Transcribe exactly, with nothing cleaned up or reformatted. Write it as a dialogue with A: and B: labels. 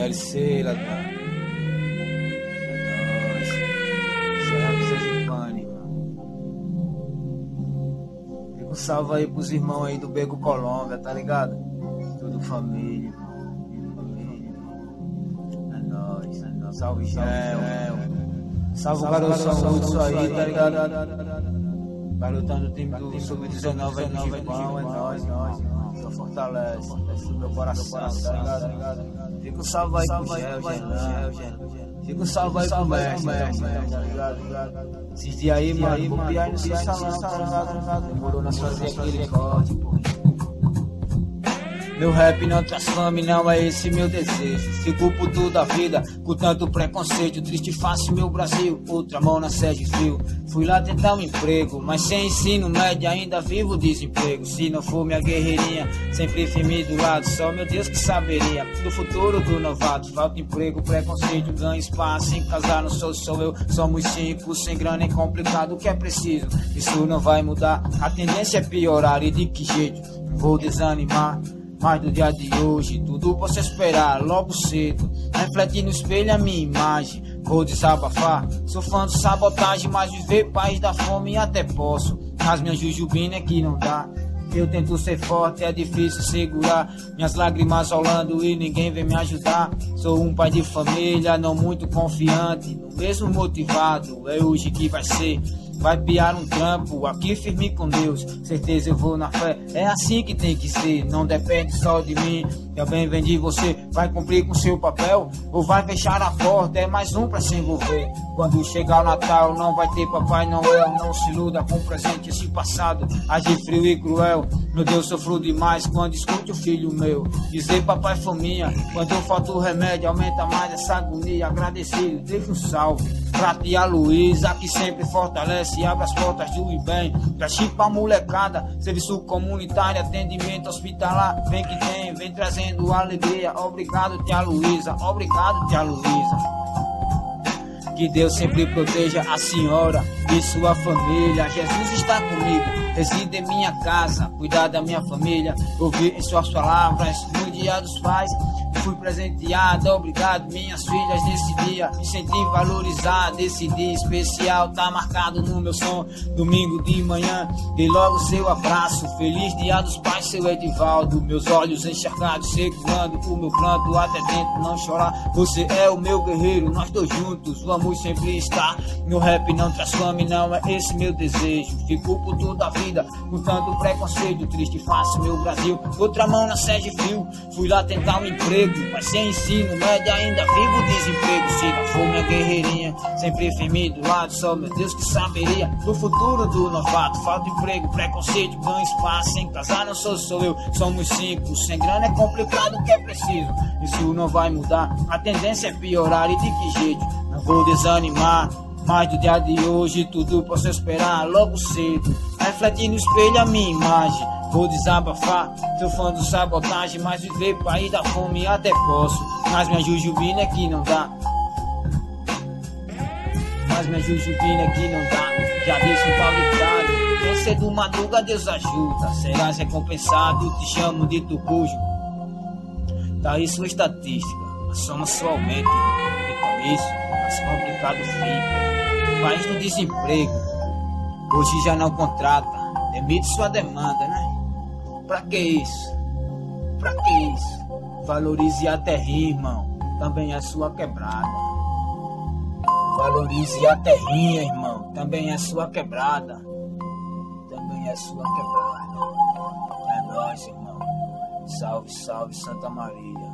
A: L C, ladrão. É nóis. Serra Sergipane. Fica um salve aí pros irmãos aí do Beco Colômbia, tá ligado? Tudo família. Tudo família. É nóis, é nóis. Salve, Gel. Salve o garoto Saúde, isso aí, tá ligado? Garotão do time do sub dezenove, é nóis, é nóis, nós. Só fortalece, fortalece o meu coração, tá ligado? Fica um salve aí pro Gel, Gel. Fica um salve aí pro Mestre, tá ligado? Esses dias aí, mano, vou piar aí no seu salão, tá ligado? Demorou na fazer aquele corte, porra. Meu rap não transforme, não é esse meu desejo. Fico puto da vida, com tanto preconceito. Triste face meu Brasil, outra mão na sede frio. Fui lá tentar um emprego, mas sem ensino médio ainda vivo desemprego. Se não for minha guerreirinha, sempre firme do lado. Só meu Deus que saberia do futuro do novato. Falta emprego, preconceito, ganho espaço. Em casar não sou só eu, somos cinco. Sem grana é complicado, o que é preciso. Isso não vai mudar, a tendência é piorar. E de que jeito? Vou desanimar. Mas do dia de hoje, tudo posso esperar logo cedo. Refletir no espelho a minha imagem. Vou desabafar, sou fã de sabotagem, mas viver país da fome até posso. Mas minha jujubina é que não dá. Eu tento ser forte, é difícil segurar. Minhas lágrimas rolando e ninguém vem me ajudar. Sou um pai de família, não muito confiante. No mesmo motivado, é hoje que vai ser. Vai piar um trampo, aqui firme com Deus. Certeza eu vou na fé, é assim que tem que ser. Não depende só de mim, também vem de você. Vai cumprir com seu papel, ou vai fechar a porta. É mais um pra se envolver. Quando chegar o Natal não vai ter Papai Noel. Não se iluda com presente, esse passado age frio e cruel. Meu Deus, sofro demais quando escuto o filho meu dizer papai fominha. Quando eu falto o remédio aumenta mais essa agonia. Agradecido, deixa um salve pra tia Luísa, que sempre fortalece e abre as portas do bem. Pra chipa molecada, serviço comunitário, atendimento hospitalar. Vem que tem, vem trazendo alegria. Obrigado tia Luísa, obrigado tia Luísa. Que Deus sempre proteja a senhora e sua família. Jesus está comigo, reside em minha casa, cuidar da minha família. Ouvir em suas palavras no dia dos pais. Fui presenteado, obrigado minhas filhas nesse dia. Me senti valorizado, esse dia especial tá marcado no meu som. Domingo de manhã, dei logo seu abraço. Feliz dia dos pais, seu Edivaldo. Meus olhos encharcados, segurando o meu pranto até dentro não chorar. Você é o meu guerreiro, nós dois juntos vamos sempre estar. Meu rap não transforme, não é esse meu desejo. Fico por toda a vida, com tanto preconceito. Triste face meu Brasil, outra mão na sede frio. Fui lá tentar um emprego, mas sem ensino médio ainda vivo desemprego. Se não for minha guerreirinha, sempre firme do lado. Só meu Deus que saberia do futuro do novato. Falta emprego, preconceito, ganho espaço. Sem casar não sou só eu, somos cinco. Sem grana é complicado, o que é preciso. Isso não vai mudar, a tendência é piorar. E de que jeito? Não vou desanimar, mas do dia de hoje tudo posso esperar logo cedo. Refletir no espelho a minha imagem. Vou desabafar, sou fã do sabotagem, mas viver país da fome até posso. Mas minha jujubina é que não dá. Mas minha jujubina é que não dá. Já disse um tal ditado, quem cedo madruga Deus ajuda. Serás recompensado, te chamo de tucujo. Tá aí sua estatística, a soma só aumenta. E com isso, mais complicado fica. País do desemprego, hoje já não contrata. Demite sua demanda, né? Pra que isso? Pra que isso? Valorize a terrinha, irmão, também é sua quebrada. Valorize a terrinha, irmão, também é sua quebrada. Também é sua quebrada. É nóis, irmão. Salve, salve Santa Maria.